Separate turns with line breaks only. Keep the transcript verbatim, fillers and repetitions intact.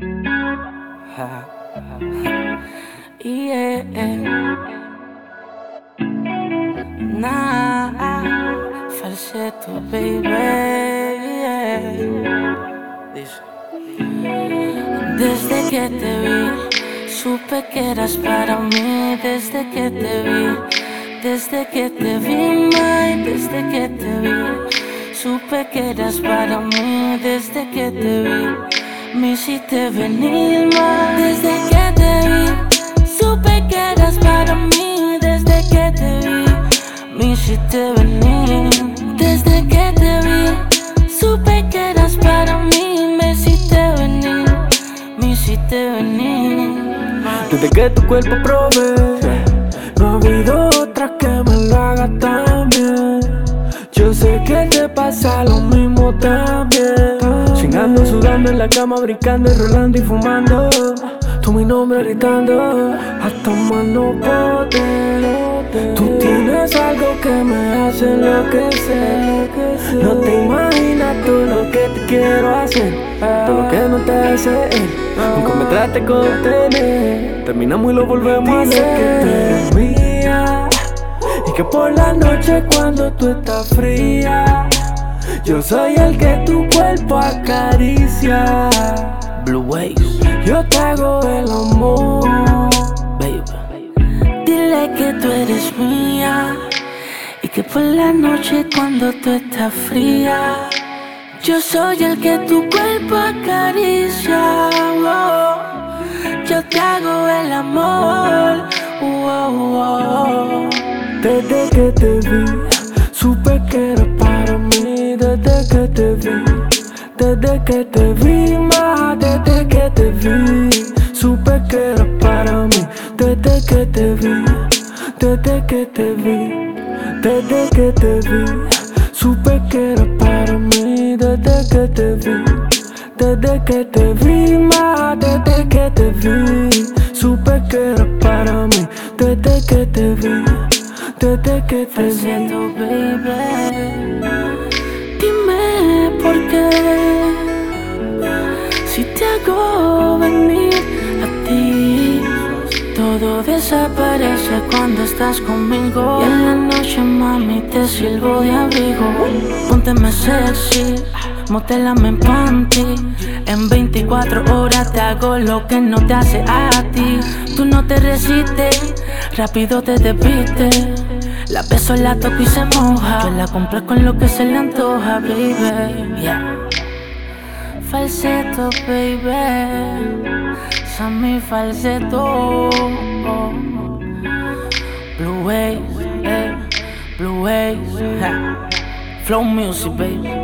Yeah. Nah, falsetto, baby. Yeah. Desde que te vi, supe que eras para mí. Desde que te vi, desde que te vi, my, desde que te vi, supe que eras para mí. Desde que te vi, me hiciste venir más. Desde que te vi, supe que eras para mí. Desde que te vi, me hiciste venir. Desde que te vi, supe que eras para mí. Me hiciste venir, me hiciste venir.
Desde que tu cuerpo probé, no ha habido otra que me lo haga tan bien. Yo sé que te pasa lo mismo también. Chingando, sudando en la cama, brincando y rolando y fumando. Tú mi nombre gritando, hasta más no poder. Tú tienes algo que me hace enloquecer. No te imaginas todo lo que te quiero hacer, todo lo que no te hace él. Nunca me trate de contener. Terminamos y lo volvemos a hacer. Dice que tú eres mía y que por la noche cuando tú estás fría, yo soy el que tu cuerpo acaricia.
Blue Waves,
yo te hago el amor,
baby. Dile que tú eres mía y que por la noche cuando tú estás fría, yo soy el que tu cuerpo acaricia. Oh, yo te hago el amor. Oh, oh.
Desde que te vi, supe que era para mí. Desde que te vi, desde que te vi, más. Desde que te vi, supe que era para mí. Desde que te vi, desde que te vi, desde que te vi, supe que era para mí. Desde que te vi, desde que te vi, más. Desde que te vi, supe que era para mí. Desde que te vi, desde que te vi.
Falsetto, baby. Dime por qué, si te hago venir a ti, todo desaparece cuando estás conmigo. Y en la noche, mami, te sirvo de abrigo. Pónteme sexy, modélame en panty. En veinticuatro horas te hago lo que no te hace a ti. Tú no te resistes, rápido te desvistes. La beso, la toco y se moja. Yo la compro con lo que se le antoja, baby. Yeah. Falsetto, baby. Sammy falsetto. Blue Waves, eh. Blue Waves, ha. Flow music, baby.